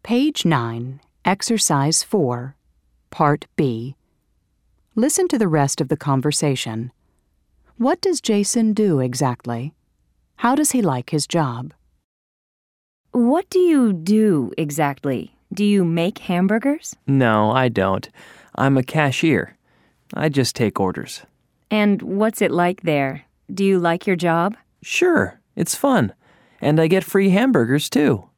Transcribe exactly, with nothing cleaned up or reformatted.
Page nine, Exercise four, Part B. Listen to the rest of the conversation. What does Jason do exactly? How does he like his job? What do you do exactly? Do you make hamburgers? No, I don't. I'm a cashier. I just take orders. And what's it like there? Do you like your job? Sure, it's fun. And I get free hamburgers, too.